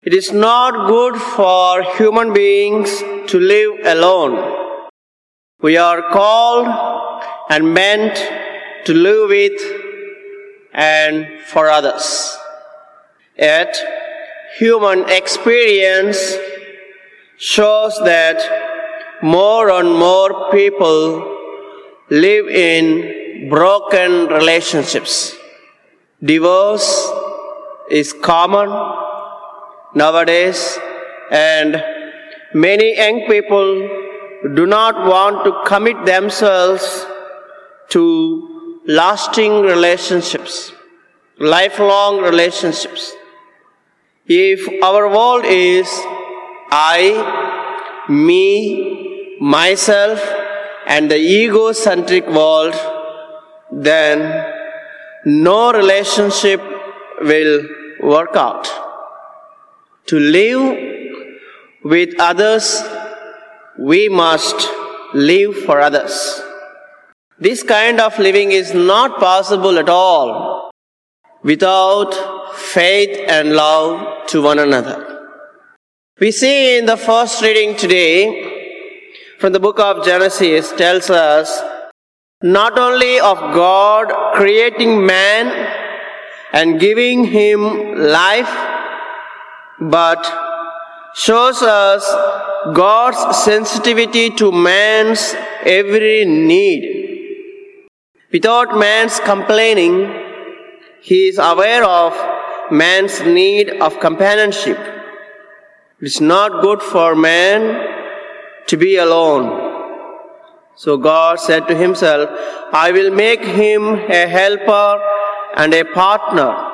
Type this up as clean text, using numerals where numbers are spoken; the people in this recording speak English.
It is not good for human beings to live alone. We are called and meant to live with and for others. Yet, human experience shows that more and more people live in broken relationships. Divorce is common nowadays, and many young people do not want to commit themselves to lasting relationships, lifelong relationships. If our world is I, me, myself, and the egocentric world, then no relationship will work out. To live with others, we must live for others. This kind of living is not possible at all without faith and love to one another. We see in the first reading today from the book of Genesis tells us not only of God creating man and giving him life, but shows us God's sensitivity to man's every need. Without man's complaining, he is aware of man's need of companionship. It is not good for man to be alone. So God said to himself, I will make him a helper and a partner.